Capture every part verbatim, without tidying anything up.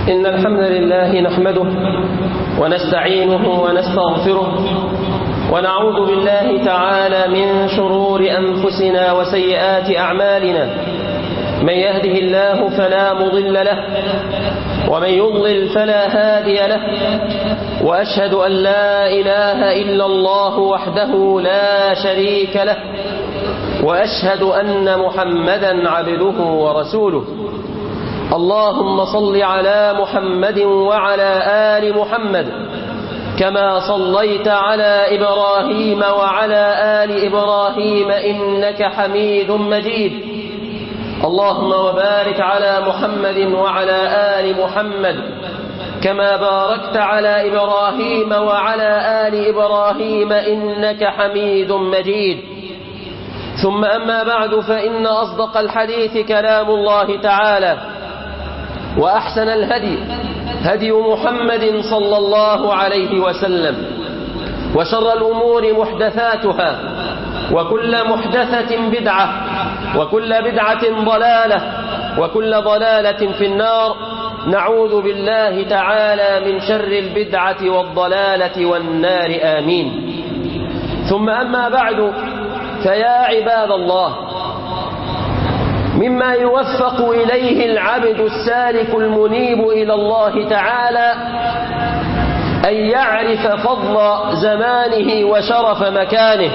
إن الحمد لله نحمده ونستعينه ونستغفره ونعوذ بالله تعالى من شرور أنفسنا وسيئات أعمالنا. من يهده الله فلا مضل له ومن يضلل فلا هادي له، وأشهد أن لا إله إلا الله وحده لا شريك له، وأشهد أن محمدا عبده ورسوله. اللهم صل على محمد وعلى آل محمد كما صليت على إبراهيم وعلى آل إبراهيم إنك حميد مجيد. اللهم وبارك على محمد وعلى آل محمد كما باركت على إبراهيم وعلى آل إبراهيم إنك حميد مجيد. ثم أما بعد، فإن أصدق الحديث كلام الله تعالى، وأحسن الهدي هدي محمد صلى الله عليه وسلم، وشر الأمور محدثاتها، وكل محدثة بدعة، وكل بدعة ضلالة، وكل ضلالة في النار. نعوذ بالله تعالى من شر البدعة والضلالة والنار، آمين. ثم أما بعد، فيا عباد الله، مما يوفق إليه العبد السالك المنيب إلى الله تعالى أن يعرف فضل زمانه وشرف مكانه،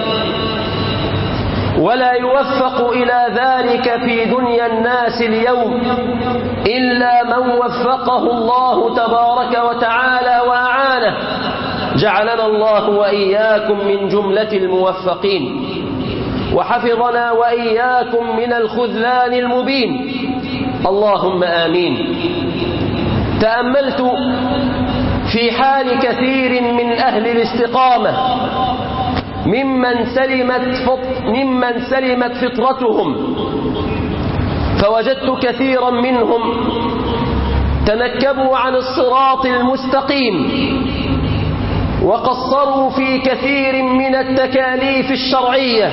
ولا يوفق إلى ذلك في دنيا الناس اليوم إلا من وفقه الله تبارك وتعالى وأعانه. جعلنا الله وإياكم من جملة الموفقين، وحفظنا وإياكم من الخذلان المبين، اللهم آمين. تأملت في حال كثير من أهل الاستقامة ممن سلمت فط... ممن سلمت فطرتهم، فوجدت كثيرا منهم تنكبوا عن الصراط المستقيم، وقصروا في كثير من التكاليف الشرعية،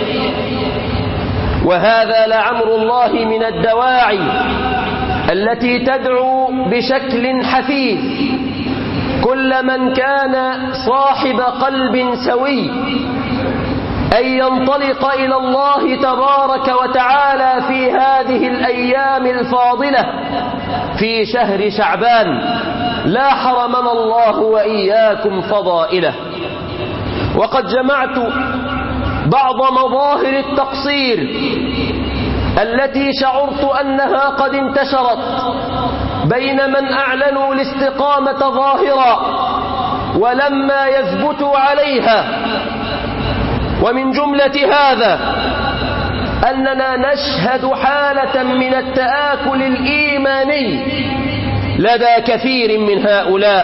وهذا لعمر الله من الدواعي التي تدعو بشكل حثيث كل من كان صاحب قلب سوي أن ينطلق إلى الله تبارك وتعالى في هذه الأيام الفاضلة في شهر شعبان، لا حرمنا الله وإياكم فضائله. وقد جمعت بعض مظاهر التقصير التي شعرت أنها قد انتشرت بين من أعلنوا الاستقامة ظاهرا ولما يثبتوا عليها. ومن جملة هذا أننا نشهد حالة من التآكل الإيماني لدى كثير من هؤلاء،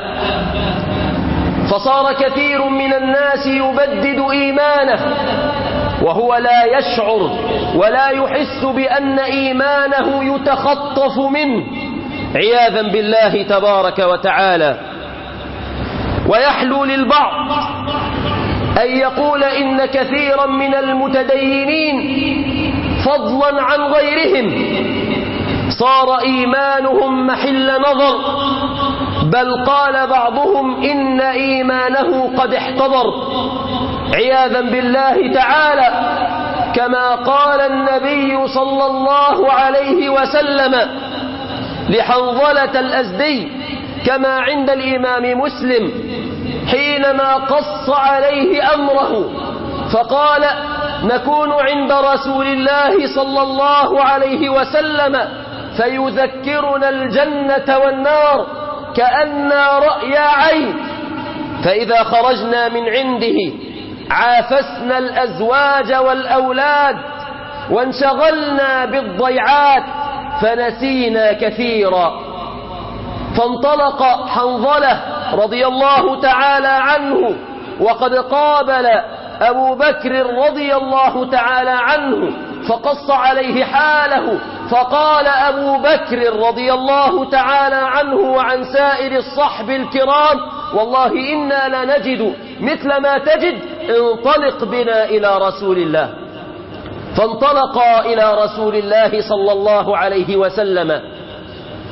فصار كثير من الناس يبدد إيمانه وهو لا يشعر ولا يحس بأن إيمانه يتخطف منه، عياذا بالله تبارك وتعالى. ويحلو للبعض أن يقول إن كثيرا من المتدينين فضلا عن غيرهم صار إيمانهم محل نظر، بل قال بعضهم إن إيمانه قد احتضر، عياذا بالله تعالى، كما قال النبي صلى الله عليه وسلم لحنظلة الأزدي كما عند الإمام مسلم حينما قص عليه أمره فقال: نكون عند رسول الله صلى الله عليه وسلم فيذكرنا الجنة والنار كأننا رأي عين، فإذا خرجنا من عنده عافسنا الأزواج والأولاد وانشغلنا بالضيعات فنسينا كثيرا. فانطلق حنظلة رضي الله تعالى عنه، وقد قابل أبو بكر رضي الله تعالى عنه فقص عليه حاله، فقال أبو بكر رضي الله تعالى عنه وعن سائر الصحب الكرام: والله إنا لنجد مثل ما تجد، انطلق بنا إلى رسول الله. فانطلقا إلى رسول الله صلى الله عليه وسلم،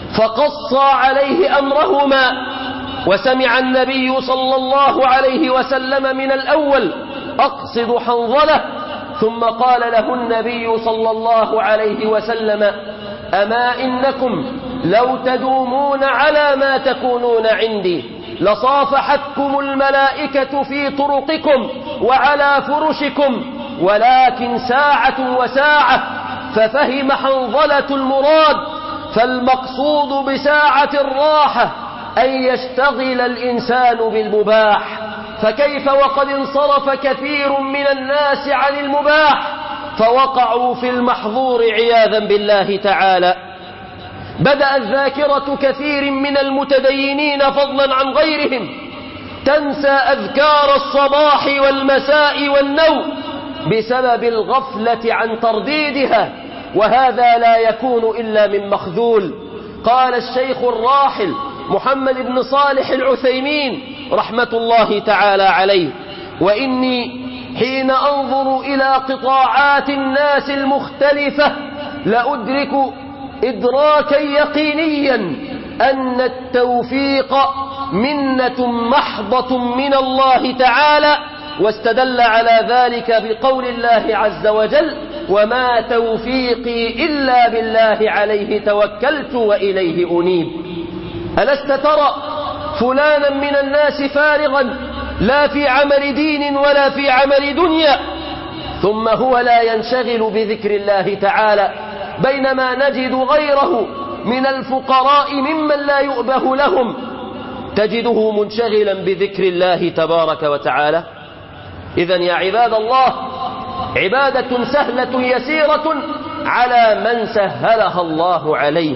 فقص عليه أمرهما، وسمع النبي صلى الله عليه وسلم من الأول أقصد حنظلة، ثم قال له النبي صلى الله عليه وسلم أما إنكم لو تدومون على ما تكونون عندي لصافحتكم الملائكة في طرقكم وعلى فرشكم، ولكن ساعة وساعة. ففهم حنظلة المراد، فالمقصود بساعة الراحة أن يشتغل الإنسان بالمباح، فكيف وقد انصرف كثير من الناس عن المباح فوقعوا في المحظور عياذا بالله تعالى. بدأت ذاكرة كثير من المتدينين فضلا عن غيرهم تنسى أذكار الصباح والمساء والنوم بسبب الغفلة عن ترديدها، وهذا لا يكون إلا من مخذول. قال الشيخ الراحل محمد بن صالح العثيمين رحمة الله تعالى عليه: وإني حين أنظر إلى قطاعات الناس المختلفة لأدرك إدراكا يقينيا أن التوفيق منة محضة من الله تعالى، واستدل على ذلك بقول الله عز وجل: وما توفيقي إلا بالله عليه توكلت وإليه أنيب. ألست ترى فلانا من الناس فارغا لا في عمل دين ولا في عمل دنيا، ثم هو لا ينشغل بذكر الله تعالى، بينما نجد غيره من الفقراء ممن لا يؤبه لهم تجده منشغلا بذكر الله تبارك وتعالى. إذن يا عباد الله، عبادة سهلة يسيرة على من سهلها الله عليه.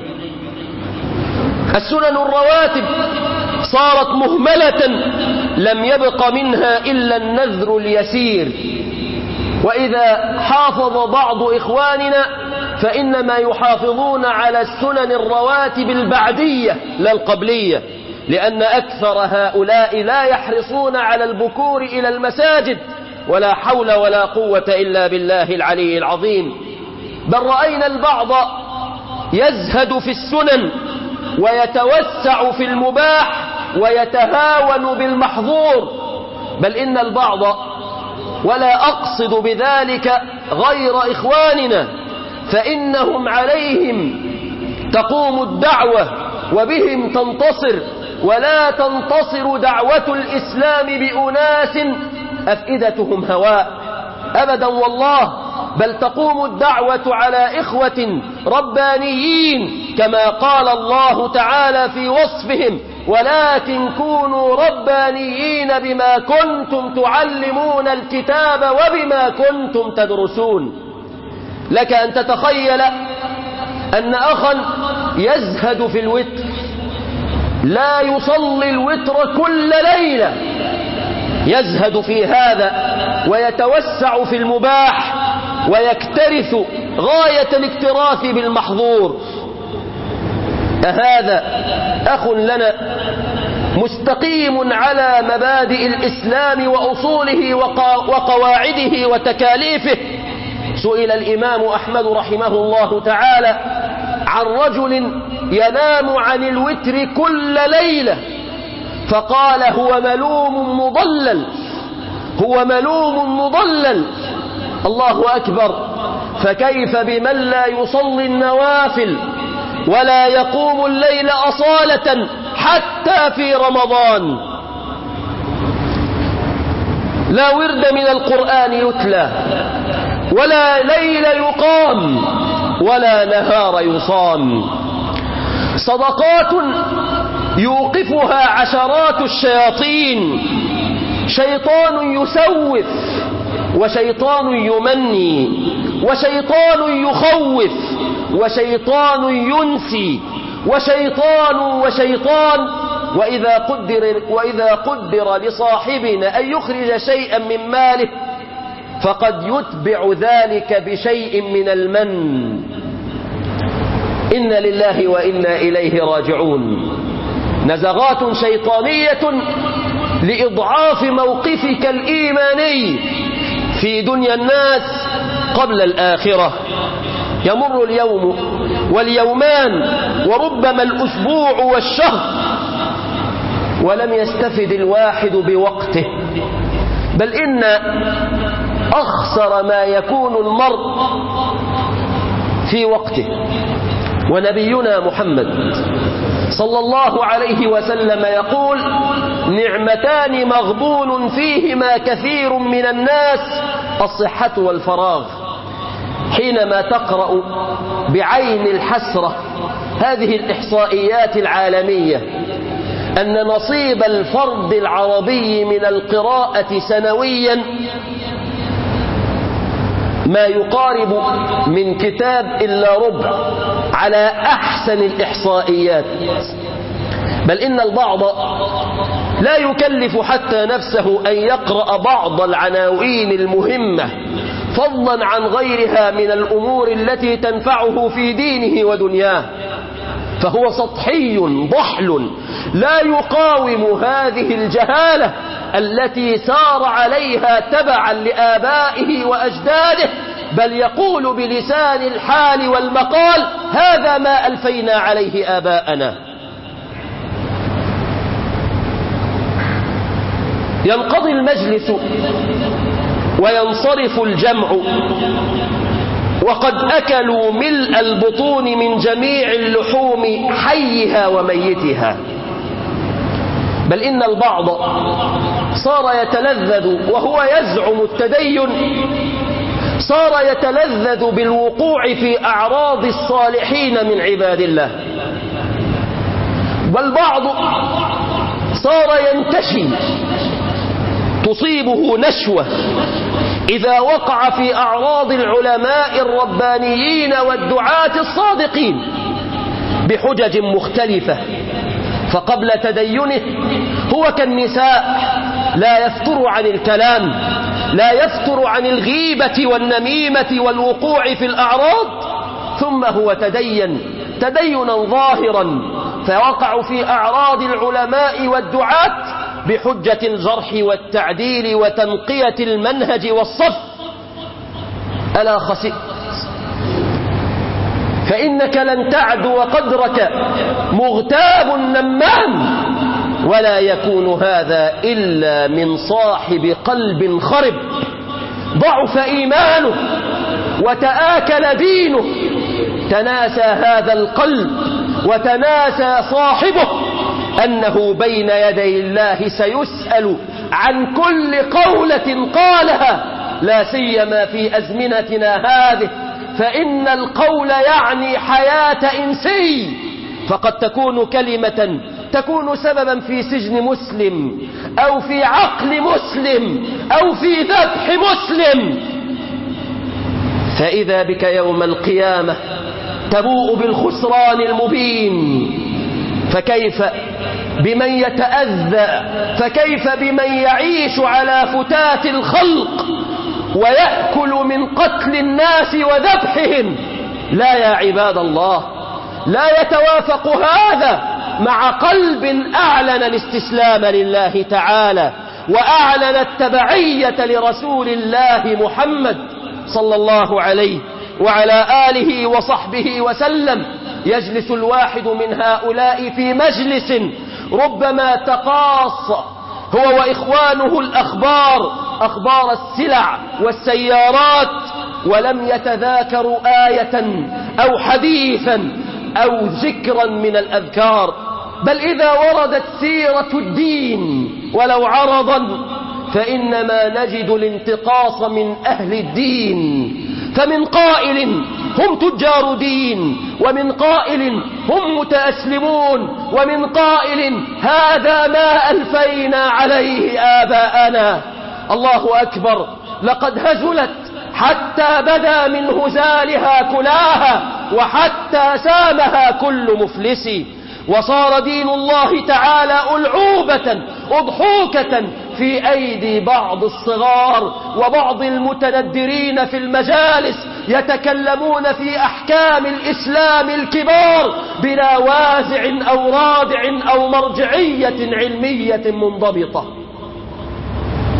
السنن الرواتب صارت مهملة، لم يبق منها إلا النذر اليسير، وإذا حافظ بعض إخواننا فإنما يحافظون على السنن الرواتب البعدية لا القبلية، لأن أكثر هؤلاء لا يحرصون على البكور إلى المساجد، ولا حول ولا قوة إلا بالله العلي العظيم. بل رأينا البعض يزهد في السنن ويتوسع في المباح ويتهاون بالمحظور، بل إن البعض، ولا أقصد بذلك غير إخواننا، فإنهم عليهم تقوم الدعوة وبهم تنتصر، ولا تنتصر دعوة الإسلام بأناس أفئدتهم هواء أبدا والله، بل تقوم الدعوة على إخوة ربانيين كما قال الله تعالى في وصفهم: ولكن كونوا ربانيين بما كنتم تعلمون الكتاب وبما كنتم تدرسون. لك أن تتخيل أن أخا يزهد في الوتر، لا يصلي الوتر كل ليلة، يزهد في هذا ويتوسع في المباح ويكترث غاية الاكتراث بالمحظور. أهذا أخ لنا مستقيم على مبادئ الإسلام وأصوله وقواعده وتكاليفه؟ سئل الإمام أحمد رحمه الله تعالى عن رجل ينام عن الوتر كل ليلة، فقال: هو ملوم مضلل، هو ملوم مضلل. الله أكبر! فكيف بمن لا يصلي النوافل ولا يقوم الليل أصالة حتى في رمضان؟ لا ورد من القرآن يتلى، ولا ليل يقام، ولا نهار يصام. صدقات يوقفها عشرات الشياطين، شيطان يسوف، وشيطان يمني، وشيطان يخوف، وشيطان ينسي، وشيطان وشيطان. وإذا قدر, وإذا قدر لصاحبنا أن يخرج شيئا من ماله فقد يتبع ذلك بشيء من المن. إن لله وإنا إليه راجعون. نزغات شيطانية لإضعاف موقفك الإيماني في دنيا الناس قبل الآخرة. يمر اليوم واليومان وربما الأسبوع والشهر، ولم يستفد الواحد بوقته، بل إن أخسر ما يكون المرء في وقته. ونبينا محمد صلى الله عليه وسلم يقول: نعمتان مغبون فيهما كثير من الناس، الصحة والفراغ. حينما تقرأ بعين الحسرة هذه الإحصائيات العالمية أن نصيب الفرد العربي من القراءة سنويا ما يقارب من كتاب إلا ربع على أحسن الإحصائيات، بل إن البعض لا يكلف حتى نفسه أن يقرأ بعض العناوين المهمة فضلا عن غيرها من الأمور التي تنفعه في دينه ودنياه، فهو سطحي ضحل لا يقاوم هذه الجهالة التي سار عليها تبعا لآبائه وأجداده، بل يقول بلسان الحال والمقال: هذا ما ألفينا عليه آباءنا. ينقضي المجلس وينصرف الجمع وقد أكلوا ملء البطون من جميع اللحوم حيها وميتها، بل إن البعض صار يتلذذ وهو يزعم التدين، صار يتلذذ بالوقوع في أعراض الصالحين من عباد الله، والبعض صار ينتشي تصيبه نشوة إذا وقع في أعراض العلماء الربانيين والدعاة الصادقين بحجج مختلفة. فقبل تدينه هو كالنساء لا يفتر عن الكلام، لا يفتر عن الغيبة والنميمة والوقوع في الأعراض، ثم هو تدين تدينا ظاهرا فوقع في أعراض العلماء والدعاة بحجة الجرح والتعديل وتنقية المنهج والصف. ألا خسئت فإنك لن تعدو قدرك مغتاب نمام، ولا يكون هذا إلا من صاحب قلب خرب ضعف إيمانه وتآكل دينه. تناسى هذا القلب وتناسى صاحبه أنه بين يدي الله سيسأل عن كل قولة قالها، لا سيما في أزمنتنا هذه، فإن القول يعني حياة إنسي، فقد تكون كلمة تكون سببا في سجن مسلم أو في عقل مسلم أو في ذبح مسلم، فإذا بك يوم القيامة تبوء بالخسران المبين. فكيف بمن يتأذى، فكيف بمن يعيش على فتات الخلق ويأكل من قتل الناس وذبحهم؟ لا يا عباد الله، لا يتوافق هذا مع قلب أعلن الاستسلام لله تعالى وأعلن التبعية لرسول الله محمد صلى الله عليه وعلى آله وصحبه وسلم. يجلس الواحد من هؤلاء في مجلس ربما تقاص هو وإخوانه الأخبار، أخبار السلع والسيارات، ولم يتذاكروا آية أو حديثا أو ذكرا من الأذكار، بل إذا وردت سيرة الدين ولو عرضا فإنما نجد الانتقاص من أهل الدين. فمن قائل هم تجار دين، ومن قائل هم متأسلمون، ومن قائل هذا ما ألفينا عليه آباءنا. الله أكبر، لقد هزلت حتى بدا من هزالها كلاها، وحتى سامها كل مفلس، وصار دين الله تعالى ألعوبة أضحوكة في أيدي بعض الصغار وبعض المتندرين في المجالس، يتكلمون في أحكام الإسلام الكبار بلا وازع أو رادع أو مرجعية علمية منضبطة.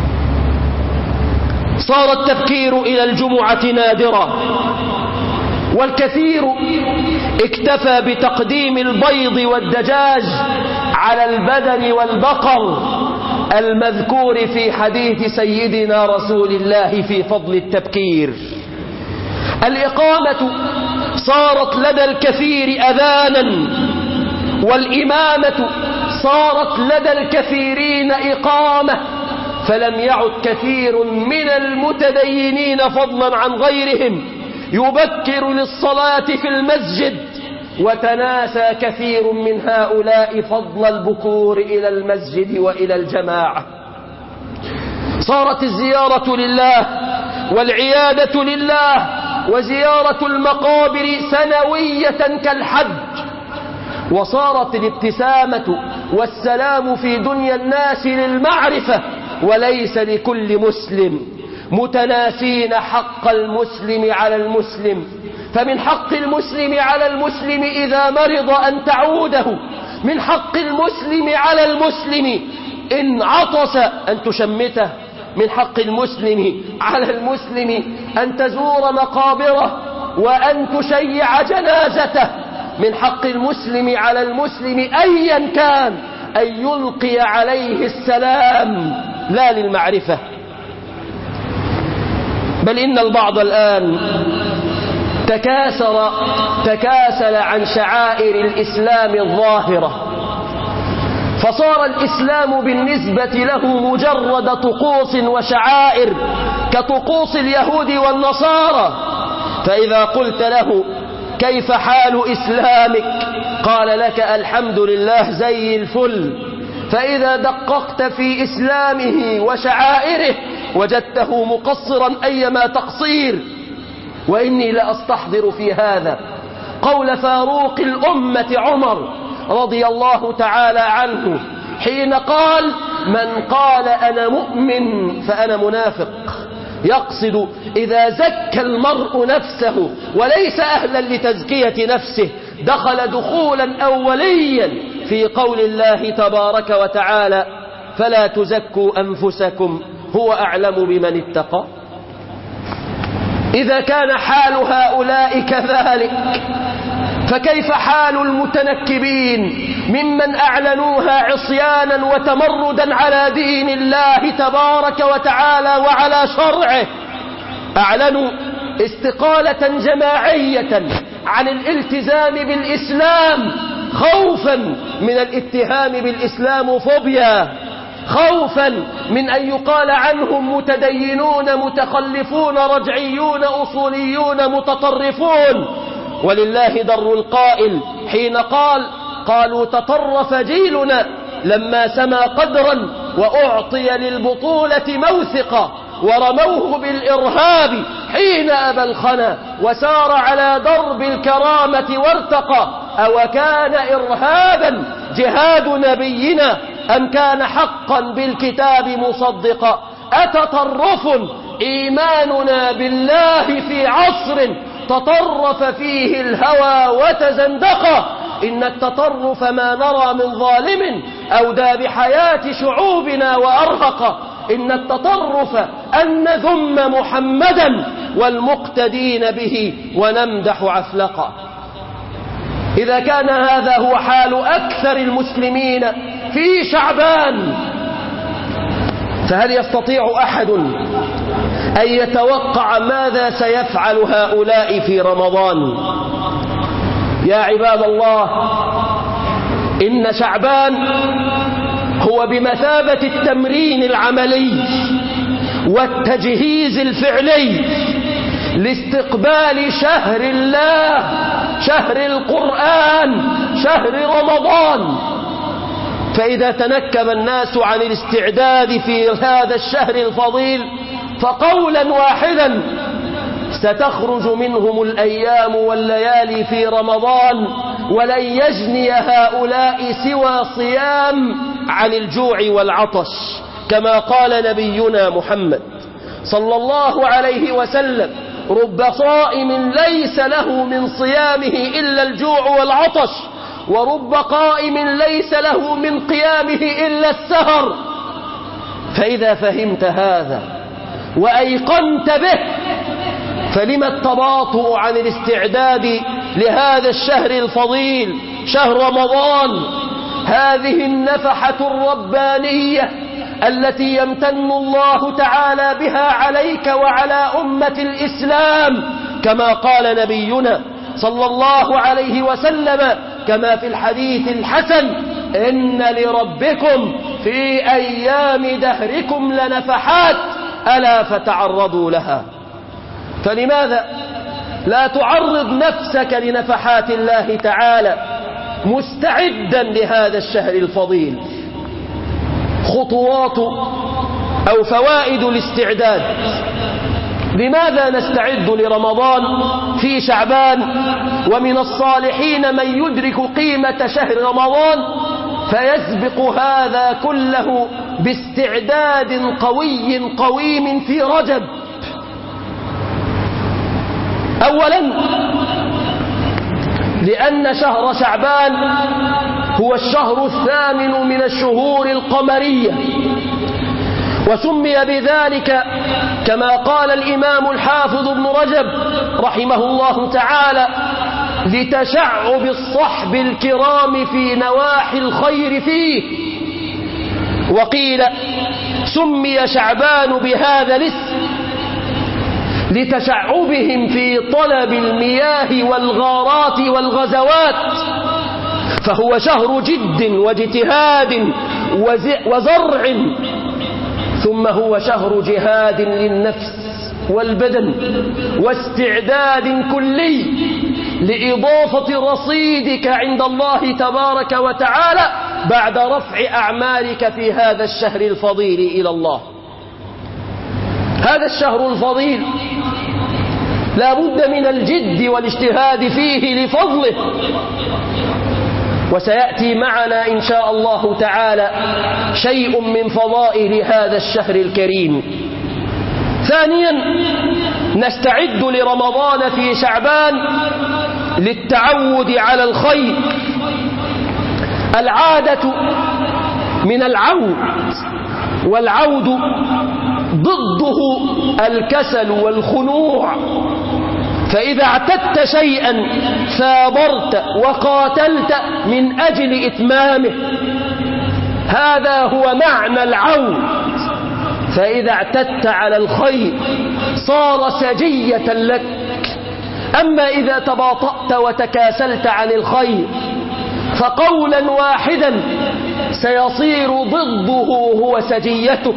صار التفكير إلى الجمعة نادرا، والكثير اكتفى بتقديم البيض والدجاج على البدن والبقر المذكور في حديث سيدنا رسول الله في فضل التبكير. الإقامة صارت لدى الكثير أذانا، والإمامة صارت لدى الكثيرين إقامة، فلم يعد كثير من المتدينين فضلا عن غيرهم يبكر للصلاة في المسجد، وتناسى كثير من هؤلاء فضل البكور إلى المسجد وإلى الجماعة. صارت الزيارة لله والعيادة لله وزيارة المقابر سنوية كالحج، وصارت الابتسامة والسلام في دنيا الناس للمعرفة وليس لكل مسلم، متناسين حق المسلم على المسلم. فمن حق المسلم على المسلم إذا مرض أن تعوده، من حق المسلم على المسلم إن عطس أن تشمته، من حق المسلم على المسلم أن تزور مقابره وأن تشيع جنازته، من حق المسلم على المسلم أيا كان أن يلقي عليه السلام لا للمعرفة. بل إن البعض الآن تكاسر تكاسل عن شعائر الإسلام الظاهرة، فصار الإسلام بالنسبة له مجرد طقوس وشعائر كطقوس اليهود والنصارى. فإذا قلت له كيف حال إسلامك قال لك الحمد لله زي الفل، فإذا دققت في إسلامه وشعائره وجدته مقصرا أيما تقصير. وإني لأستحضر في هذا قول فاروق الأمة عمر رضي الله تعالى عنه حين قال: من قال أنا مؤمن فأنا منافق، يقصد إذا زكى المرء نفسه وليس أهلا لتزكية نفسه دخل دخولا أوليا في قول الله تبارك وتعالى: فلا تزكوا أنفسكم هو أعلم بمن اتقى. إذا كان حال هؤلاء كذلك فكيف حال المتنكبين ممن أعلنوها عصيانا وتمردا على دين الله تبارك وتعالى وعلى شرعه؟ أعلنوا استقالة جماعية عن الالتزام بالإسلام خوفا من الاتهام بالإسلام فوبيا، خوفا من أن يقال عنهم متدينون متخلفون رجعيون أصوليون متطرفون. ولله در القائل حين قال: قالوا تطرف جيلنا لما سما قدرا وأعطي للبطولة موثقا، ورموه بالإرهاب حين أبى الخنا وسار على درب الكرامة وارتقى. أو كان إرهابا جهاد نبينا أم كان حقا بالكتاب مصدقا؟ أتطرف إيماننا بالله في عصر تطرف فيه الهوى وتزندقا؟ إن التطرف ما نرى من ظالم أودى بحياة شعوبنا وأرهقا. إن التطرف أن نذم محمدا والمقتدين به ونمدح عفلقا. إذا كان هذا هو حال أكثر المسلمين في شعبان، فهل يستطيع أحد أن يتوقع ماذا سيفعل هؤلاء في رمضان؟ يا عباد الله، إن شعبان هو بمثابة التمرين العملي والتجهيز الفعلي لاستقبال شهر الله، شهر القرآن، شهر رمضان. فإذا تنكب الناس عن الاستعداد في هذا الشهر الفضيل فقولا واحدا ستخرج منهم الأيام والليالي في رمضان ولن يجني هؤلاء سوى صيام عن الجوع والعطش، كما قال نبينا محمد صلى الله عليه وسلم: رب صائم ليس له من صيامه إلا الجوع والعطش، ورب قائم ليس له من قيامه إلا السهر. فإذا فهمت هذا وأيقنت به فلما التباطؤ عن الاستعداد لهذا الشهر الفضيل شهر رمضان؟ هذه النفحة الربانية التي يمتن الله تعالى بها عليك وعلى أمة الإسلام، كما قال نبينا صلى الله عليه وسلم كما في الحديث الحسن: إن لربكم في أيام دهركم لنفحات ألا فتعرضوا لها. فلماذا لا تعرض نفسك لنفحات الله تعالى مستعدا لهذا الشهر الفضيل؟ خطوات أو فوائد الاستعداد. لماذا نستعد لرمضان في شعبان ومن الصالحين من يدرك قيمة شهر رمضان فيسبق هذا كله باستعداد قوي قويم في رجب؟ أولا، لأن شهر شعبان هو الشهر الثامن من الشهور القمرية، وسمي بذلك كما قال الإمام الحافظ ابن رجب رحمه الله تعالى لتشعب الصحب الكرام في نواحي الخير فيه. وقيل سمي شعبان بهذا الاسم لتشعبهم في طلب المياه والغارات والغزوات، فهو شهر جد واجتهاد وزرع، ثم هو شهر جهاد للنفس والبدن واستعداد كلي لإضافة رصيدك عند الله تبارك وتعالى بعد رفع أعمالك في هذا الشهر الفضيل إلى الله. هذا الشهر الفضيل لا بد من الجد والاجتهاد فيه لفضله، وسيأتي معنا إن شاء الله تعالى شيء من فضائل هذا الشهر الكريم. ثانيا، نستعد لرمضان في شعبان للتعود على الخير. العادة من العود، والعود ضده الكسل والخنوع، فإذا اعتدت شيئا ثابرت وقاتلت من أجل إتمامه، هذا هو معنى العود. فإذا اعتدت على الخير صار سجية لك، أما إذا تباطأت وتكاسلت عن الخير فقولا واحدا سيصير ضده هو سجيتك.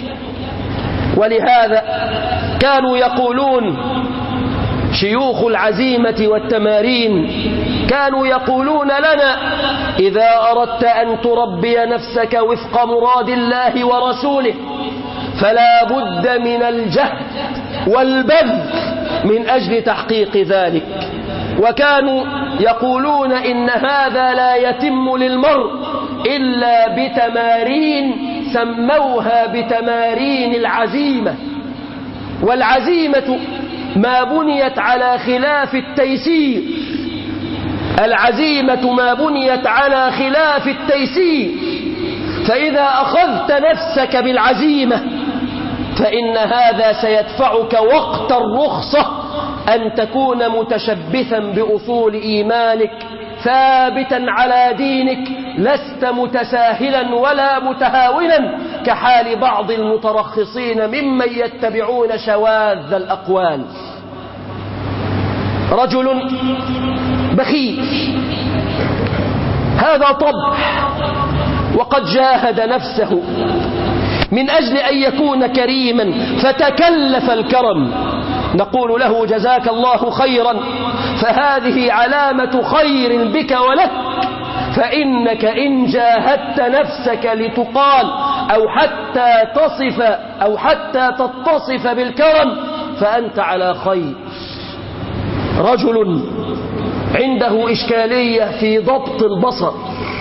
ولهذا كانوا يقولون شيوخ العزيمة والتمارين، كانوا يقولون لنا: إذا أردت أن تربي نفسك وفق مراد الله ورسوله فلا بد من الجهد والبذل من أجل تحقيق ذلك. وكانوا يقولون إن هذا لا يتم للمرء إلا بتمارين سموها بتمارين العزيمة. والعزيمة ما بنيت على خلاف التيسير، العزيمة ما بنيت على خلاف التيسير. فإذا أخذت نفسك بالعزيمة فإن هذا سيدفعك وقت الرخصة أن تكون متشبثا بأصول إيمانك، ثابتا على دينك، لست متساهلا ولا متهاونا كحال بعض المترخصين ممن يتبعون شواذ الأقوال. رجل بخيل، هذا طبع، وقد جاهد نفسه من أجل أن يكون كريما فتكلف الكرم، نقول له: جزاك الله خيرا، فهذه علامة خير بك ولك، فإنك إن جاهدت نفسك لتقال أو حتى تصف أو حتى تتصف بالكرم فأنت على خير. رجل عنده إشكالية في ضبط البصر،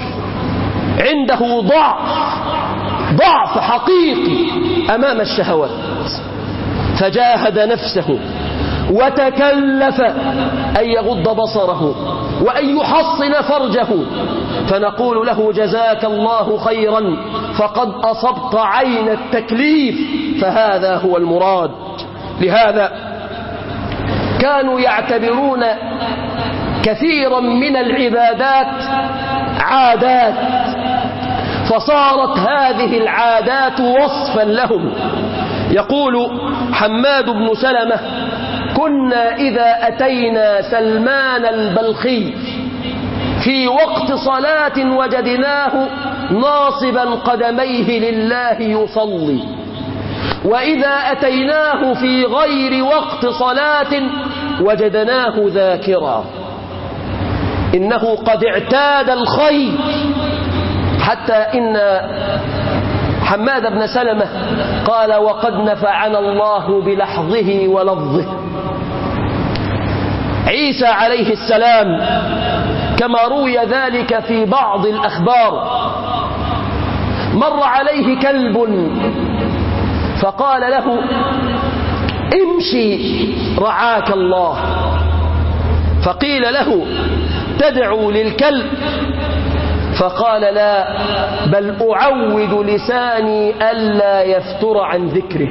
عنده ضعف ضعف حقيقي أمام الشهوات، فجاهد نفسه وتكلف أن يغض بصره وأن يحصن فرجه، فنقول له: جزاك الله خيرا، فقد أصبت عين التكليف، فهذا هو المراد. لهذا كانوا يعتبرون كثيرا من العبادات عادات، فصارت هذه العادات وصفا لهم. يقول حماد بن سلمة: كنا إذا أتينا سلمان البلخي في وقت صلاة وجدناه ناصبا قدميه لله يصلي، وإذا أتيناه في غير وقت صلاة وجدناه ذاكرا، إنه قد اعتاد الخير. حتى إن حماد بن سلمة قال: وقد نفعنا الله بلحظه ولفظه. عيسى عليه السلام كما روي ذلك في بعض الأخبار، مر عليه كلب فقال له: امشي رعاك الله. فقيل له: تدعو للكلب؟ فقال: لا، بل أعود لساني ألا يفتر عن ذكره.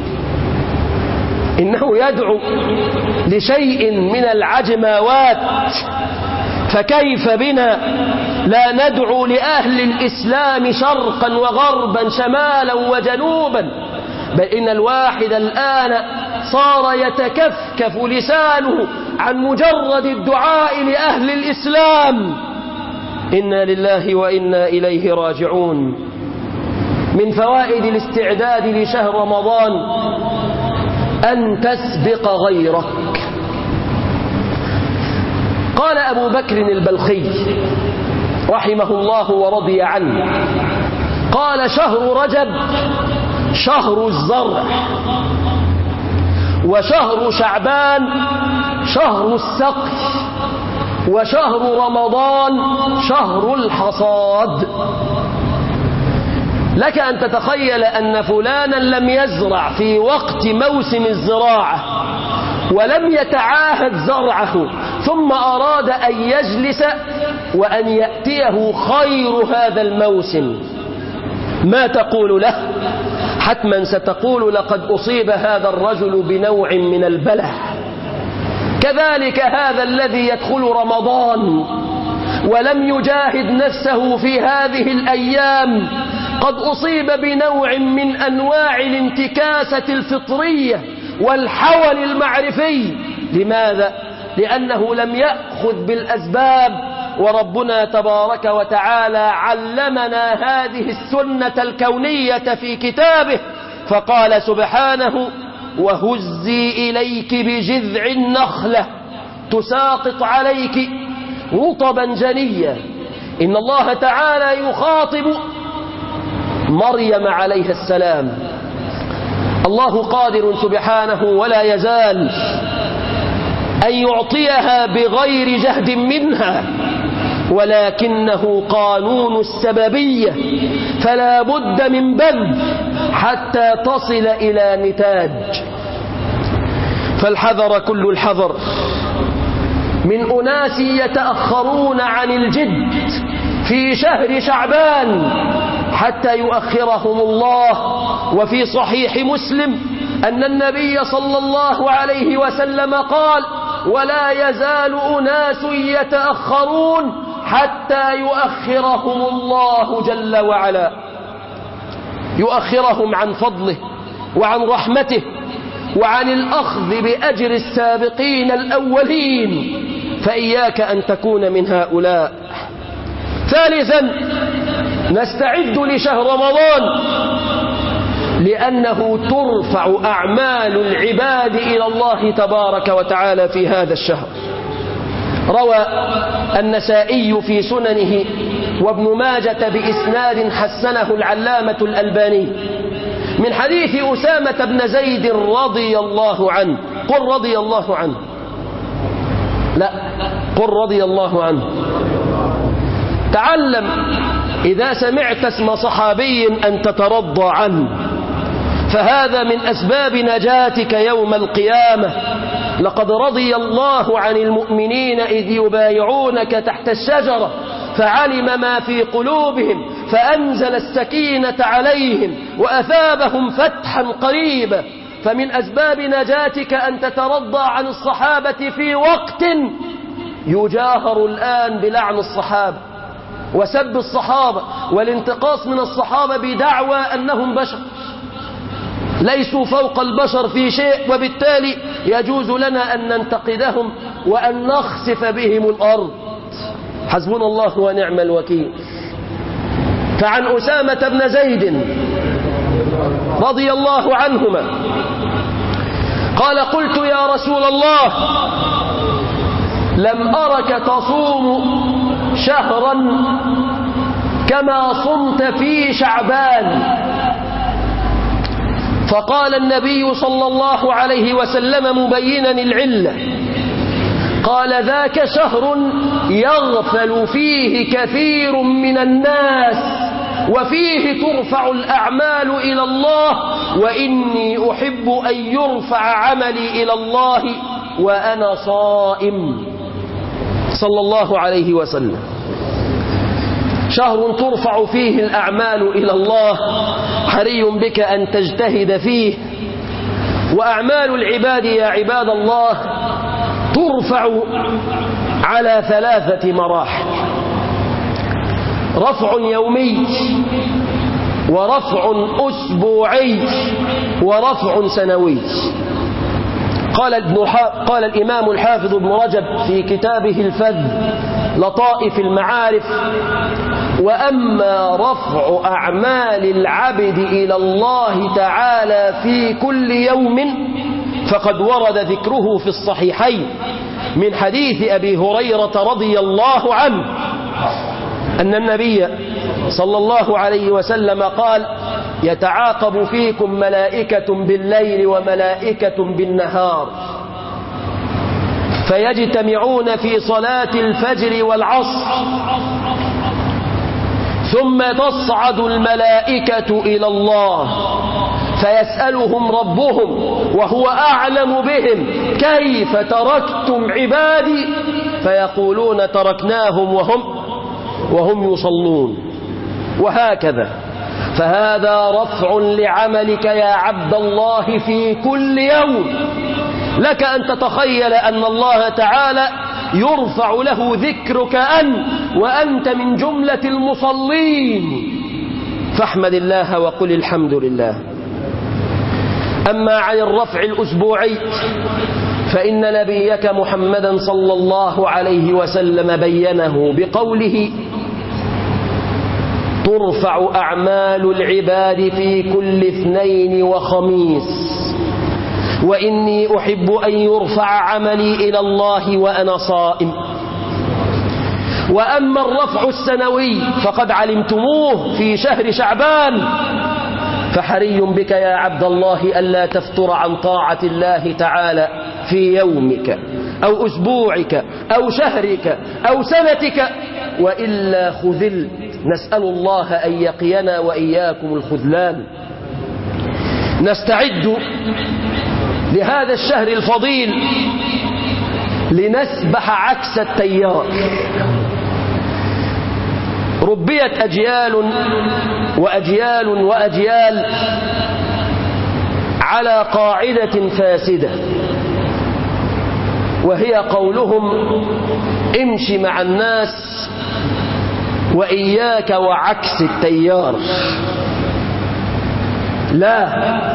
إنه يدعو لشيء من العجماوات، فكيف بنا لا ندعو لأهل الإسلام شرقا وغربا شمالا وجنوبا؟ بل إن الواحد الآن صار يتكفكف لسانه عن مجرد الدعاء لأهل الإسلام. إنا لله وإنا إليه راجعون. من فوائد الاستعداد لشهر رمضان أن تسبق غيرك. قال أبو بكر البلخي رحمه الله ورضي عنه، قال: شهر رجب شهر الزرع، وشهر شعبان شهر السقي، وشهر رمضان شهر الحصاد. لك أن تتخيل أن فلانا لم يزرع في وقت موسم الزراعة ولم يتعاهد زرعه، ثم أراد أن يجلس وأن يأتيه خير هذا الموسم، ما تقول له؟ حتما ستقول: لقد أصيب هذا الرجل بنوع من البلى. كذلك هذا الذي يدخل رمضان ولم يجاهد نفسه في هذه الأيام قد أصيب بنوع من أنواع الانتكاسة الفطرية والحول المعرفي. لماذا؟ لأنه لم يأخذ بالأسباب، وربنا تبارك وتعالى علمنا هذه السنة الكونية في كتابه، فقال سبحانه: وهزي إليك بجذع النخلة تساقط عليك رطبا جنيا. إن الله تعالى يخاطب مريم عليه السلام. الله قادر سبحانه ولا يزال أن يعطيها بغير جهد منها، ولكنه قانون السببية، فلا بد من بذل حتى تصل إلى نتاج. فالحذر كل الحذر من أناس يتأخرون عن الجد في شهر شعبان حتى يؤخرهم الله. وفي صحيح مسلم أن النبي صلى الله عليه وسلم قال: ولا يزال أناس يتأخرون حتى يؤخرهم الله جل وعلا، يؤخرهم عن فضله وعن رحمته وعن الأخذ بأجر السابقين الأولين، فإياك أن تكون من هؤلاء. ثالثا، نستعد لشهر رمضان لأنه ترفع أعمال العباد إلى الله تبارك وتعالى في هذا الشهر. روى النسائي في سننه وابن ماجة بإسناد حسنه العلامة الألباني من حديث أسامة بن زيد رضي الله عنه. قل رضي الله عنه، لا، قل رضي الله عنه. تعلم إذا سمعت اسم صحابي أن تترضى عنه، فهذا من أسباب نجاتك يوم القيامة. لقد رضي الله عن المؤمنين إذ يبايعونك تحت الشجرة فعلم ما في قلوبهم فأنزل السكينة عليهم وأثابهم فتحا قريبا. فمن أسباب نجاتك أن تترضى عن الصحابة في وقت يجاهر الآن بلعن الصحابة وسب الصحابة والانتقاص من الصحابة بدعوى أنهم بشر ليسوا فوق البشر في شيء، وبالتالي يجوز لنا أن ننتقدهم وأن نخسف بهم الأرض. حسبنا الله ونعم الوكيل. فعن أسامة بن زيد رضي الله عنهما قال قلت يا رسول الله لم أرك تصوم شهرا كما صمت في شعبان، فقال النبي صلى الله عليه وسلم مبينا العلة قال ذاك شهر يغفل فيه كثير من الناس وفيه ترفع الأعمال إلى الله، وإني أحب أن يرفع عملي إلى الله وأنا صائم صلى الله عليه وسلم. شهر ترفع فيه الأعمال إلى الله، حري بك أن تجتهد فيه. وأعمال العباد يا عباد الله ترفع على ثلاثة مراحل: رفع يومي، ورفع أسبوعي، ورفع سنوي. قال ابن قال الإمام الحافظ ابن رجب في كتابه الفذ لطائف المعارف: وأما رفع أعمال العبد إلى الله تعالى في كل يوم فقد ورد ذكره في الصحيحين من حديث أبي هريرة رضي الله عنه أن النبي صلى الله عليه وسلم قال: يتعاقب فيكم ملائكة بالليل وملائكة بالنهار، فيجتمعون في صلاة الفجر والعصر، ثم تصعد الملائكة إلى الله فيسألهم ربهم وهو أعلم بهم: كيف تركتم عبادي؟ فيقولون: تركناهم وهم وهم يصلون. وهكذا. فهذا رفع لعملك يا عبد الله في كل يوم. لك أن تتخيل أن الله تعالى يرفع له ذكرك أن وأنت من جملة المصلين، فاحمد الله وقل الحمد لله. أما عن الرفع الأسبوعي فإن نبيك محمدا صلى الله عليه وسلم بينه بقوله: ترفع أعمال العباد في كل اثنين وخميس، وإني أحب أن يرفع عملي إلى الله وأنا صائم. وأما الرفع السنوي فقد علمتموه في شهر شعبان، فحري بك يا عبد الله ألا تفتر عن طاعة الله تعالى في يومك أو أسبوعك أو شهرك أو سنتك، وإلا خذلت. نسأل الله أن يقينا وإياكم الخذلان. نستعد لهذا الشهر الفضيل لنسبح عكس التيار. ربيت أجيال وأجيال وأجيال على قاعدة فاسدة، وهي قولهم: امش مع الناس وإياك وعكس التيار. لا،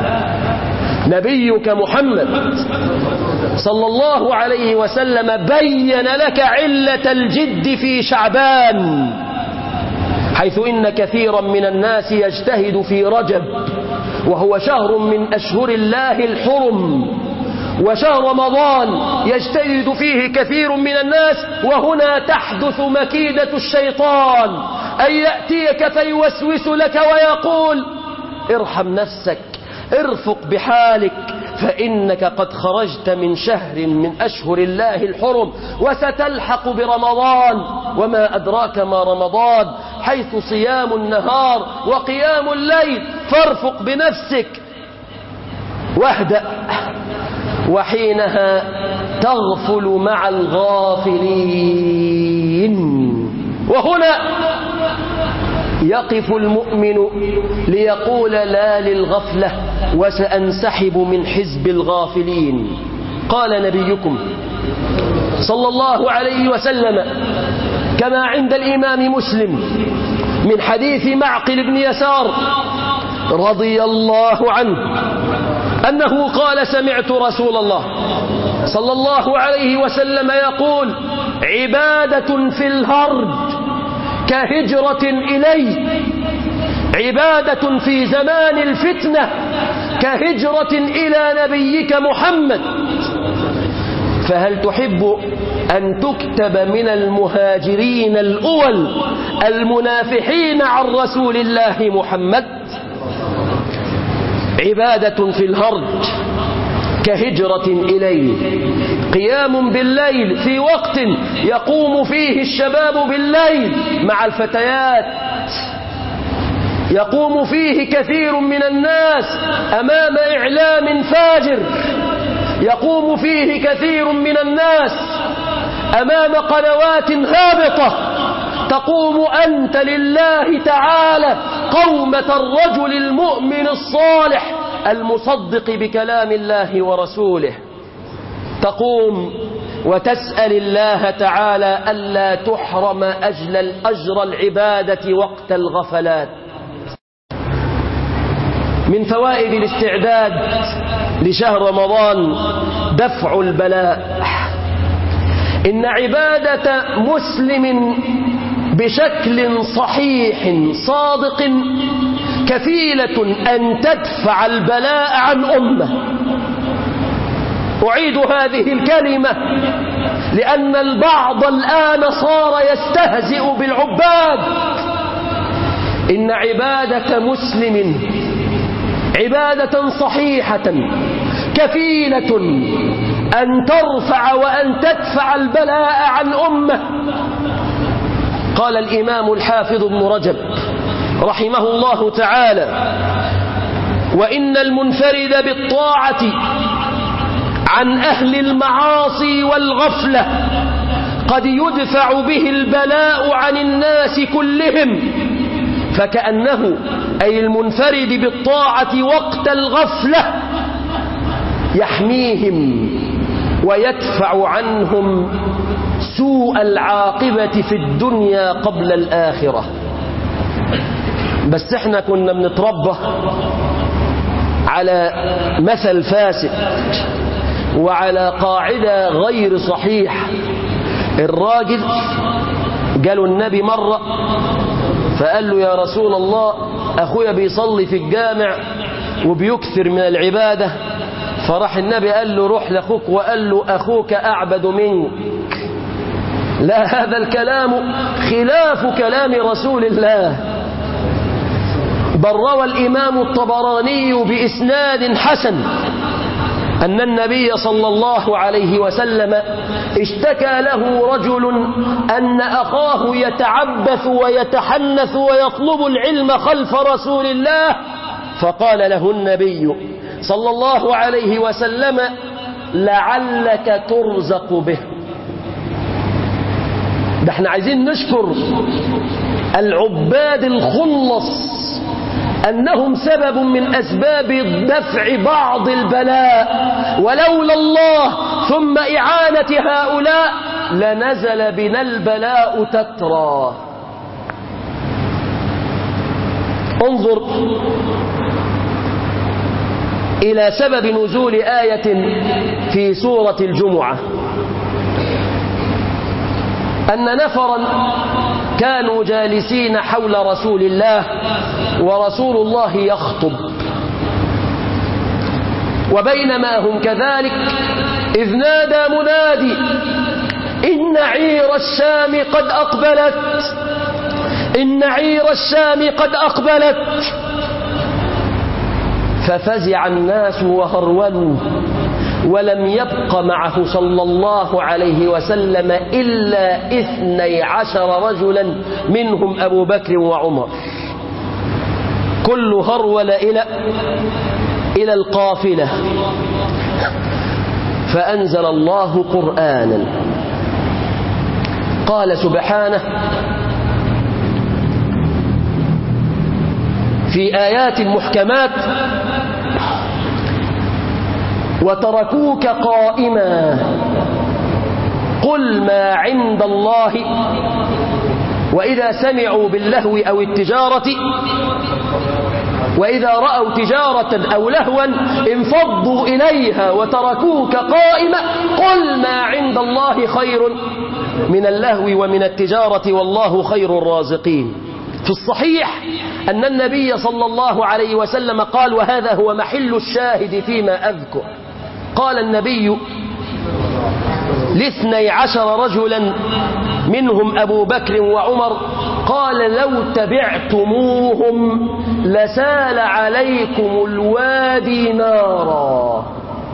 نبيك محمد صلى الله عليه وسلم بين لك علة الجد في شعبان، حيث إن كثيرا من الناس يجتهد في رجب، وهو شهر من أشهر الله الحرم، وشهر رمضان يجتهد فيه كثير من الناس، وهنا تحدث مكيدة الشيطان أن يأتيك فيوسوس لك ويقول: ارحم نفسك، ارفق بحالك، فإنك قد خرجت من شهر من أشهر الله الحرم وستلحق برمضان، وما أدراك ما رمضان، حيث صيام النهار وقيام الليل، فارفق بنفسك واهدأ، وحينها تغفل مع الغافلين. وهنا يقف المؤمن ليقول لا للغفلة وسأنسحب من حزب الغافلين. قال نبيكم صلى الله عليه وسلم كما عند الإمام مسلم من حديث معقل بن يسار رضي الله عنه أنه قال: سمعت رسول الله صلى الله عليه وسلم يقول: عبادة في الهرج كهجرة إلي، عبادة في زمان الفتنة كهجرة إلى نبيك محمد. فهل تحب أن تكتب من المهاجرين الأول المنافحين عن رسول الله محمد؟ عبادة في الهرج كهجرة إليه، قيام بالليل في وقت يقوم فيه الشباب بالليل مع الفتيات، يقوم فيه كثير من الناس أمام إعلام فاجر، يقوم فيه كثير من الناس أمام قنوات هابطة. تقوم أنت لله تعالى قومة الرجل المؤمن الصالح المصدق بكلام الله ورسوله، تقوم وتسأل الله تعالى ألا تحرم أجل الأجر العبادة وقت الغفلات. من فوائد الاستعداد لشهر رمضان دفع البلاء. إن عبادة مسلم بشكل صحيح صادق كفيلة أن تدفع البلاء عن أمة. أعيد هذه الكلمة لأن البعض الآن صار يستهزئ بالعباد. إن عبادة مسلم عبادة صحيحة كفيلة أن ترفع وأن تدفع البلاء عن أمة. قال الإمام الحافظ ابن رجب رحمه الله تعالى: وإن المنفرد بالطاعة عن أهل المعاصي والغفلة قد يدفع به البلاء عن الناس كلهم، فكأنه أي المنفرد بالطاعة وقت الغفلة يحميهم ويدفع عنهم سوء العاقبة في الدنيا قبل الآخرة. بس احنا كنا بنتربى على مثل فاسد وعلى قاعدة غير صحيحة. الراجل قالوا النبي مرة فقال له: يا رسول الله، أخويا بيصلي في الجامع وبيكثر من العبادة. فراح النبي قال له: روح لأخوك وقال له: أخوك أعبد منك. لا، هذا الكلام خلاف كلام رسول الله. بل روى الإمام الطبراني بإسناد حسن أن النبي صلى الله عليه وسلم اشتكى له رجل أن أخاه يتعبث ويتحنث ويطلب العلم خلف رسول الله، فقال له النبي صلى الله عليه وسلم: لعلك ترزق به. ده احنا عايزين نشكر العباد الخلص أنهم سبب من أسباب دفع بعض البلاء، ولولا الله ثم إعانة هؤلاء لنزل بنا البلاء تترى. انظر إلى سبب نزول آية في سورة الجمعة، أن نفرا كانوا جالسين حول رسول الله ورسول الله يخطب، وبينما هم كذلك إذ نادى منادي: إن عير الشام قد أقبلت، إن عير الشام قد أقبلت. ففزع الناس وهرولوا، ولم يبق معه صلى الله عليه وسلم إلا اثني عشر رجلا، منهم أبو بكر وعمر. كل هرول إلى إلى القافلة. فأنزل الله قرآنا قال سبحانه في آيات محكمات: وتركوك قائما. قل ما عند الله. وإذا سمعوا باللهو أو التجارة وإذا رأوا تجارة أو لهوا انفضوا إليها وتركوك قائما. قل ما عند الله خير من اللهو ومن التجارة والله خير الرازقين. في الصحيح أن النبي صلى الله عليه وسلم قال، وهذا هو محل الشاهد فيما أذكر، قال النبي لاثني عشر رجلا منهم أبو بكر وعمر، قال لو تبعتموهم لسال عليكم الوادي نارا.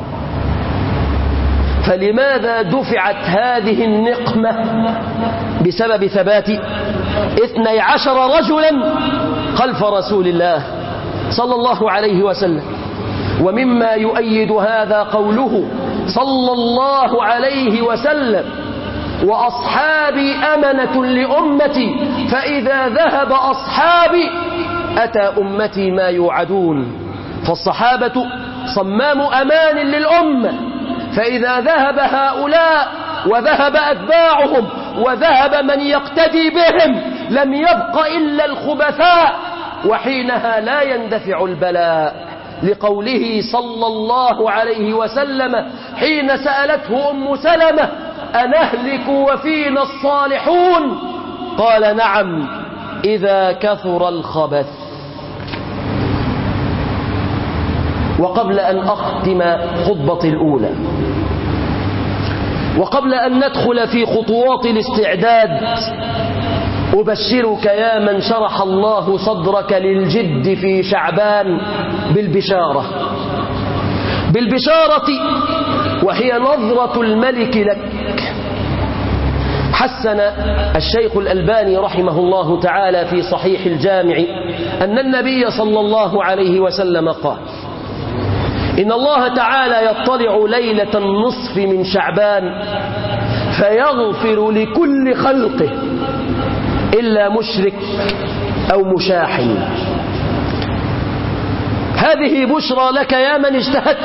فلماذا دفعت هذه النقمة؟ بسبب ثبات اثني عشر رجلا خلف رسول الله صلى الله عليه وسلم. ومما يؤيد هذا قوله صلى الله عليه وسلم: وأصحابي أمنة لأمتي فإذا ذهب أصحابي أتى أمتي ما يوعدون. فالصحابة صمام أمان للأمة، فإذا ذهب هؤلاء وذهب أتباعهم وذهب من يقتدي بهم لم يبق إلا الخبثاء، وحينها لا يندفع البلاء. لقوله صلى الله عليه وسلم حين سألته أم سلمة: أنهلك وفينا الصالحون؟ قال: نعم إذا كثر الخبث. وقبل أن أختم خطبتي الأولى، وقبل أن ندخل في خطوات الاستعداد، أبشرك يا من شرح الله صدرك للجد في شعبان بالبشارة بالبشارة وهي نظرة الملك لك. حسن الشيخ الألباني رحمه الله تعالى في صحيح الجامع أن النبي صلى الله عليه وسلم قال: إن الله تعالى يطلع ليلة النصف من شعبان فيغفر لكل خلقه إلا مشرك أو مشاحن. هذه بشرى لك يا من اجتهدت،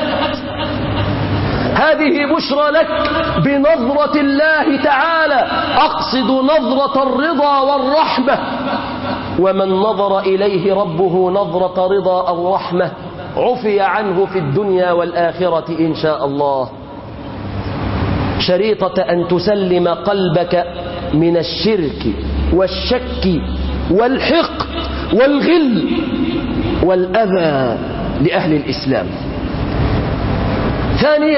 هذه بشرى لك بنظرة الله تعالى، أقصد نظرة الرضا والرحمة. ومن نظر إليه ربه نظرة رضا أو رحمة عفي عنه في الدنيا والآخرة إن شاء الله. شريطة أن تسلم قلبك من الشرك والشك والحقد والغل والأذى لأهل الإسلام. ثانيا،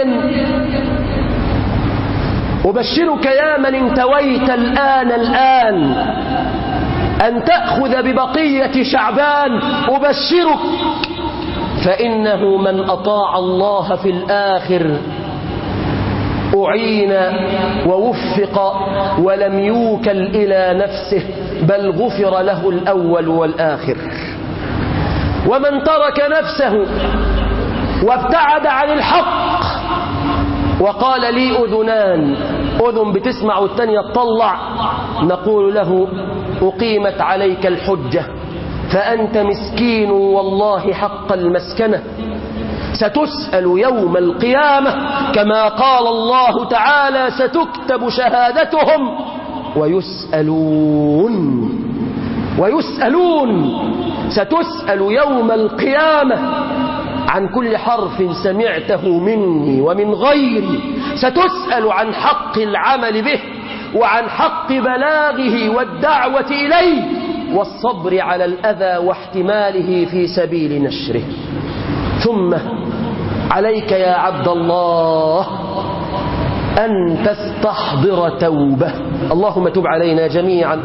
أبشرك يا من انتويت الآن الآن أن تأخذ ببقية شعبان، أبشرك، فإنه من أطاع الله في الآخر أعين ووفق ولم يوكل إلى نفسه، بل غفر له الأول والآخر. ومن ترك نفسه وابتعد عن الحق وقال لي أذنان، أذن بتسمع والتانية تطلع، نقول له أقيمت عليك الحجة فأنت مسكين والله حق المسكنة. ستسأل يوم القيامة كما قال الله تعالى: ستكتب شهادتهم ويسألون ويسألون ستسأل يوم القيامة عن كل حرف سمعته مني ومن غيري. ستسأل عن حق العمل به وعن حق بلاغه والدعوة إليه والصبر على الأذى واحتماله في سبيل نشره. ثم عليك يا عبد الله أن تستحضر توبة. اللهم تب علينا جميعا.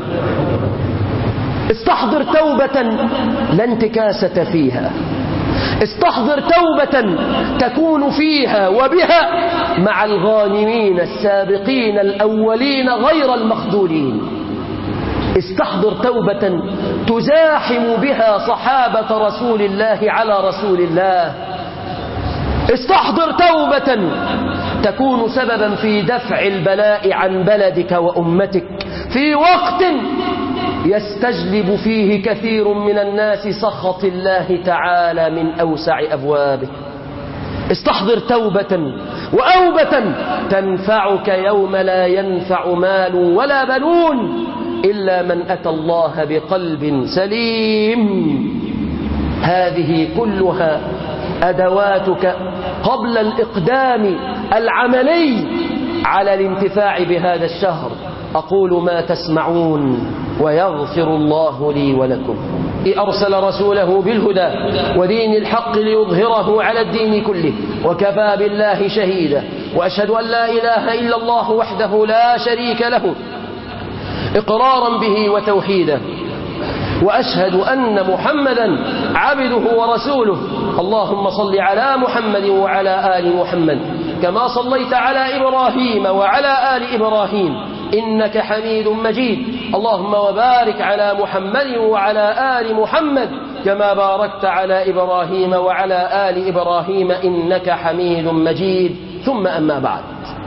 استحضر توبة لا انتكاسة فيها، استحضر توبة تكون فيها وبها مع الغانمين السابقين الأولين غير المخذولين. استحضر توبة تزاحم بها صحابة رسول الله على رسول الله. استحضر توبة تكون سببا في دفع البلاء عن بلدك وأمتك في وقت يستجلب فيه كثير من الناس سخط الله تعالى من أوسع أبوابه. استحضر توبة وأوبة تنفعك يوم لا ينفع مال ولا بنون إلا من أتى الله بقلب سليم. هذه كلها أدواتك قبل الإقدام العملي على الانتفاع بهذا الشهر. أقول ما تسمعون ويغفر الله لي ولكم. أرسل رسوله بالهدى ودين الحق ليظهره على الدين كله وكفى بالله شهيدا، وأشهد أن لا إله إلا الله وحده لا شريك له إقرارا به وتوحيدا، وأشهد أن محمدا عبده ورسوله. اللهم صل على محمد وعلى آل محمد كما صليت على إبراهيم وعلى آل إبراهيم إنك حميد مجيد. اللهم وبارك على محمد وعلى آل محمد كما باركت على إبراهيم وعلى آل إبراهيم إنك حميد مجيد. ثم أما بعد،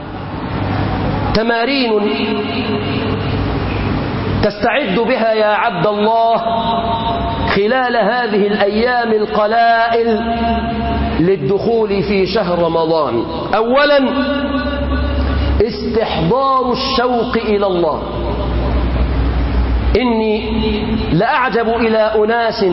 تمارين تستعد بها يا عبد الله خلال هذه الأيام القلائل للدخول في شهر رمضان. أولا، استحضار الشوق إلى الله. إني لأعجب إلى أناس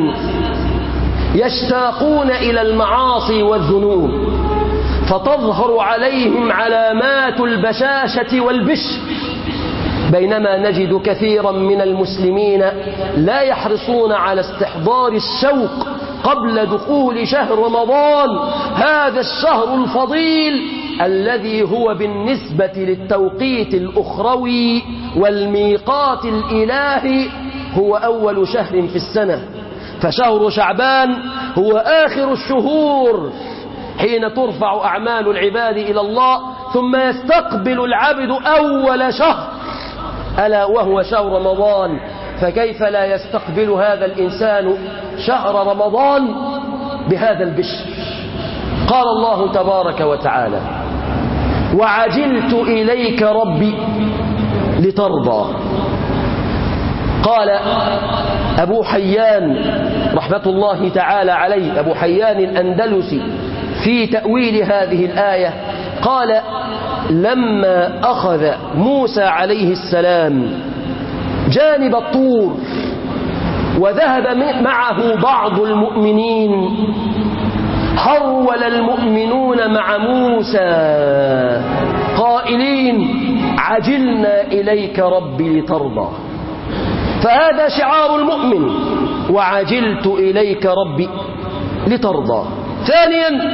يشتاقون إلى المعاصي والذنوب فتظهر عليهم علامات البشاشة والبشر، بينما نجد كثيرا من المسلمين لا يحرصون على استحضار الشوق قبل دخول شهر رمضان، هذا الشهر الفضيل الذي هو بالنسبة للتوقيت الأخروي والميقات الإلهي هو أول شهر في السنة. فشهر شعبان هو آخر الشهور حين ترفع أعمال العباد إلى الله، ثم يستقبل العبد أول شهر ألا وهو شهر رمضان. فكيف لا يستقبل هذا الإنسان شهر رمضان بهذا البشر؟ قال الله تبارك وتعالى: وعجلت إليك ربي لترضى. قال أبو حيان رحمة الله تعالى عليه، أبو حيان الأندلسي، في تأويل هذه الآية قال: لما أخذ موسى عليه السلام جانب الطور وذهب معه بعض المؤمنين، هرول المؤمنون مع موسى قائلين: عجلنا إليك ربي لترضى. فهذا شعار المؤمن: وعجلت إليك ربي لترضى. ثانيا،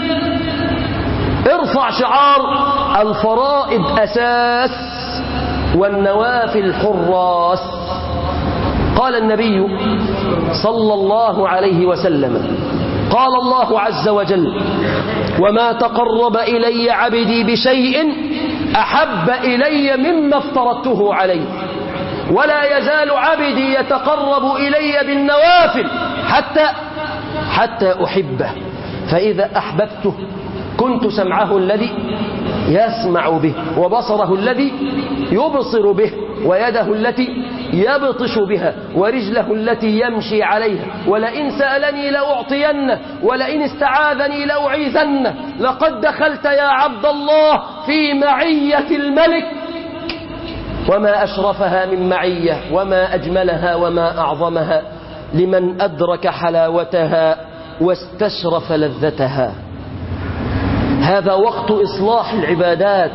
ارفع شعار الفرائض أساس والنوافل حراس. قال النبي صلى الله عليه وسلم: قال الله عز وجل: وما تقرب إلي عبدي بشيء أحب إلي مما افترضته عليه، ولا يزال عبدي يتقرب إلي بالنوافل حتى حتى أحبه، فإذا أحببته كنت سمعه الذي يسمع به، وبصره الذي يبصر به، ويده التي يبطش بها، ورجله التي يمشي عليها، ولئن سألني لأعطينه، ولئن استعاذني لأعيذنه. لقد دخلت يا عبد الله في معية الملك، وما أشرفها من معية، وما أجملها وما أعظمها لمن أدرك حلاوتها واستشرف لذتها. هذا وقت إصلاح العبادات،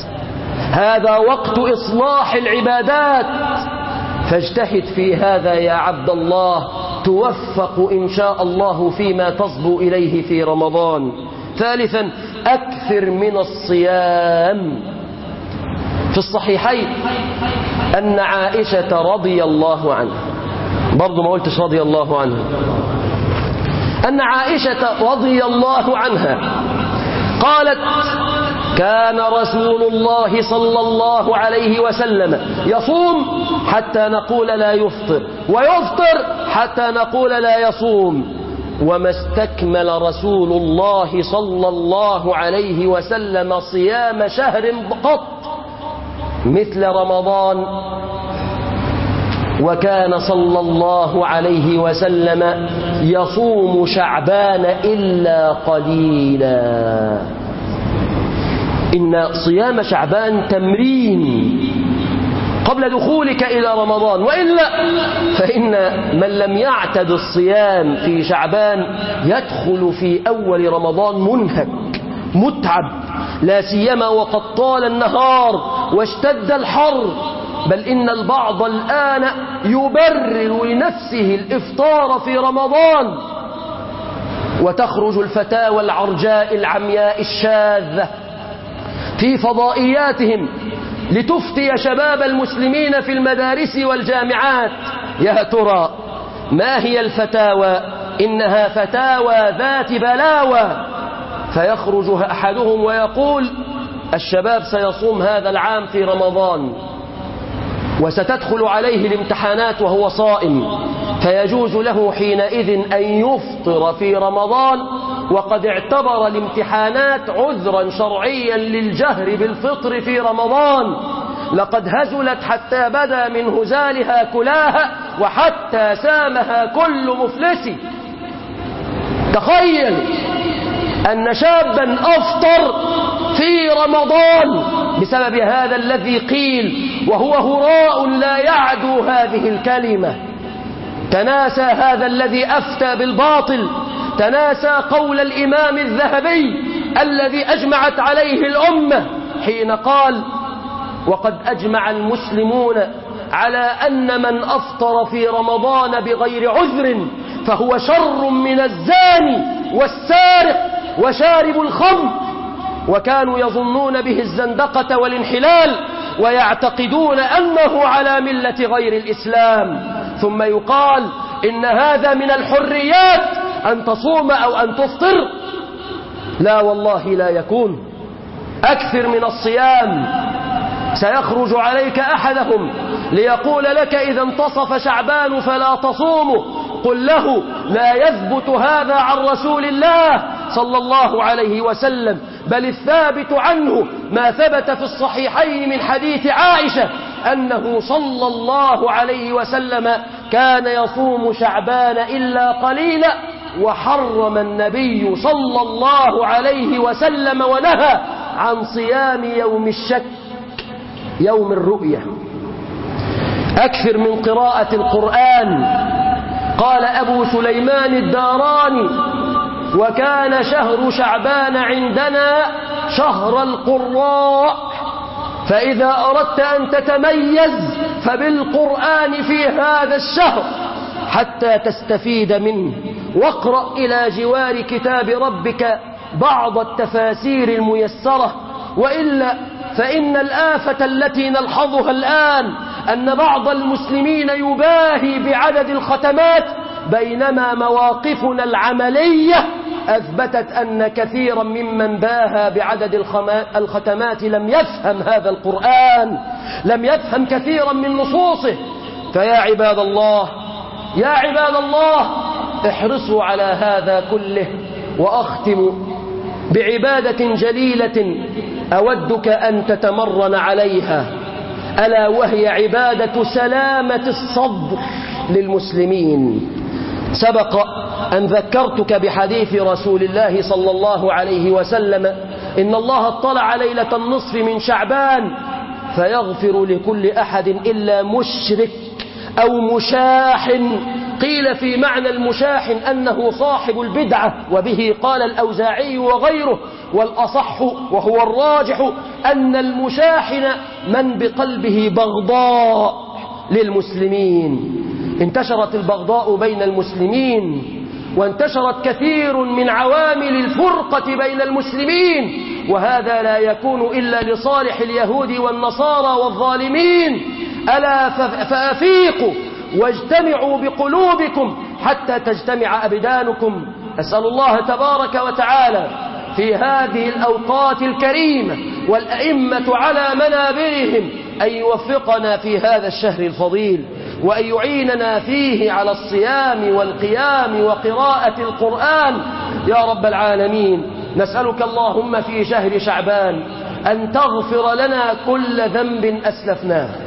هذا وقت إصلاح العبادات، فاجتهد في هذا يا عبد الله، توفق إن شاء الله فيما تصبو إليه في رمضان. ثالثا، أكثر من الصيام. في الصحيحين أن عائشة رضي الله عنها، برضو ما قلتش رضي الله عنها، أن عائشة رضي الله عنها قالت: كان رسول الله صلى الله عليه وسلم يصوم حتى نقول لا يفطر، ويفطر حتى نقول لا يصوم، وما استكمل رسول الله صلى الله عليه وسلم صيام شهر قط مثل رمضان، وكان صلى الله عليه وسلم يصوم شعبان إلا قليلا. إن صيام شعبان تمرين قبل دخولك إلى رمضان، وإلا فإن من لم يعتد الصيام في شعبان يدخل في أول رمضان منهك متعب، لا سيما وقد طال النهار واشتد الحر، بل إن البعض الآن يبرر لنفسه الإفطار في رمضان، وتخرج الفتاوى العرجاء العمياء الشاذة في فضائياتهم لتفتي شباب المسلمين في المدارس والجامعات. يا ترى ما هي الفتاوى؟ إنها فتاوى ذات بلاوى. فيخرج أحدهم ويقول الشباب سيصوم هذا العام في رمضان، وستدخل عليه الامتحانات وهو صائم، فيجوز له حينئذ أن يفطر في رمضان، وقد اعتبر الامتحانات عذرا شرعيا للجهر بالفطر في رمضان. لقد هزلت حتى بدا من هزالها كلاها، وحتى سامها كل مفلس. تخيل أن شابا أفطر في رمضان بسبب هذا الذي قيل، وهو هراء لا يعدو هذه الكلمة. تناسى هذا الذي أفتى بالباطل، تناسى قول الإمام الذهبي الذي أجمعت عليه الأمة حين قال: وقد أجمع المسلمون على أن من أفطر في رمضان بغير عذر فهو شر من الزاني والسارق وشارب الخمر. وكانوا يظنون به الزندقة والانحلال، ويعتقدون أنه على ملة غير الإسلام. ثم يقال إن هذا من الحريات أن تصوم أو أن تفطر. لا والله لا يكون. أكثر من الصيام. سيخرج عليك أحدهم ليقول لك إذا انتصف شعبان فلا تصومه، قل له لا يثبت هذا عن رسول الله صلى الله عليه وسلم، بل الثابت عنه ما ثبت في الصحيحين من حديث عائشة أنه صلى الله عليه وسلم كان يصوم شعبان إلا قليلا، وحرم النبي صلى الله عليه وسلم ونهى عن صيام يوم الشك، يوم الرؤية. أكثر من قراءة القرآن. قال أبو سليمان الداراني: وكان شهر شعبان عندنا شهر القراء، فإذا أردت أن تتميز فبالقرآن في هذا الشهر حتى تستفيد منه، واقرأ إلى جوار كتاب ربك بعض التفاسير الميسرة. وإلا فإن الآفة التي نلحظها الآن أن بعض المسلمين يباهي بعدد الختمات، بينما مواقفنا العملية أثبتت أن كثيرا ممن باهى بعدد الختمات لم يفهم هذا القرآن، لم يفهم كثيرا من نصوصه. فيا عباد الله، يا عباد الله، احرصوا على هذا كله. وأختم بعبادة جليلة أودك أن تتمرن عليها، ألا وهي عبادة سلامة الصدر للمسلمين. سبق أن ذكرتك بحديث رسول الله صلى الله عليه وسلم: إن الله اطلع ليلة النصف من شعبان فيغفر لكل أحد إلا مشرك أو مشاحن. قيل في معنى المشاحن أنه صاحب البدعة، وبه قال الأوزاعي وغيره. والأصح وهو الراجح أن المشاحن من بقلبه بغضاء للمسلمين. انتشرت البغضاء بين المسلمين، وانتشرت كثير من عوامل الفرقة بين المسلمين، وهذا لا يكون إلا لصالح اليهود والنصارى والظالمين. ألا فأفيقوا واجتمعوا بقلوبكم حتى تجتمع أبدانكم. أسأل الله تبارك وتعالى في هذه الأوقات الكريمة والأئمة على منابرهم أن يوفقنا في هذا الشهر الفضيل، وأن يعيننا فيه على الصيام والقيام وقراءة القرآن يا رب العالمين. نسألك اللهم في شهر شعبان أن تغفر لنا كل ذنب أسلفناه،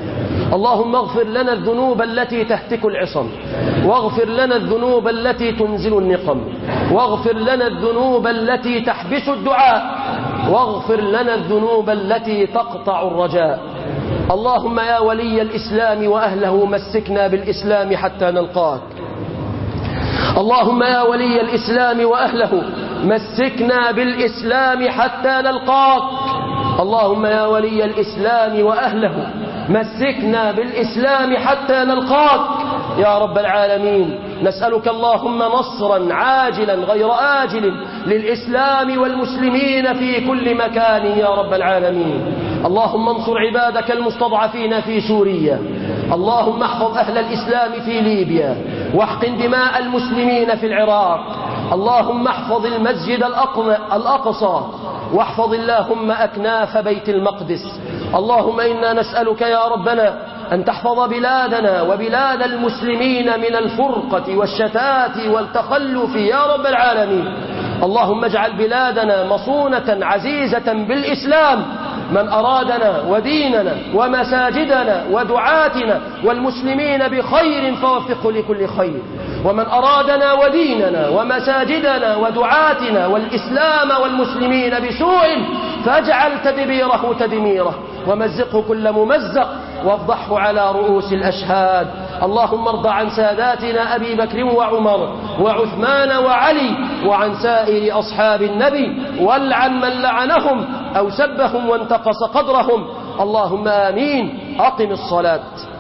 اللهم اغفر لنا الذنوب التي تهتك العصم، واغفر لنا الذنوب التي تنزل النقم، واغفر لنا الذنوب التي تحبس الدعاء، واغفر لنا الذنوب التي تقطع الرجاء. اللهم يا ولي الإسلام وأهله مسكنا بالإسلام حتى نلقاك. اللهم يا ولي الإسلام وأهله مسكنا بالإسلام حتى نلقاك. اللهم يا ولي الإسلام وأهله مسكنا بالإسلام حتى نلقاك يا رب العالمين. نسألك اللهم نصرا عاجلا غير آجل للإسلام والمسلمين في كل مكان يا رب العالمين. اللهم انصر عبادك المستضعفين في سوريا. اللهم احفظ أهل الإسلام في ليبيا، واحقن دماء المسلمين في العراق. اللهم احفظ المسجد الأقصى، واحفظ اللهم أكناف بيت المقدس. اللهم إنا نسألك يا ربنا أن تحفظ بلادنا وبلاد المسلمين من الفرقة والشتات والتخلف يا رب العالمين. اللهم اجعل بلادنا مصونة عزيزة بالإسلام. من أرادنا وديننا ومساجدنا ودعاتنا والمسلمين بخير فوفقه لكل خير، ومن أرادنا وديننا ومساجدنا ودعاتنا والإسلام والمسلمين بسوء فاجعل تدبيره تدميره، ومزقه كل ممزق، وافضحه على رؤوس الأشهاد. اللهم ارض عن ساداتنا أبي بكر وعمر وعثمان وعلي وعن سائر أصحاب النبي، والعن من لعنهم أو سبهم وانتقص قدرهم. اللهم آمين. أقم الصلاة.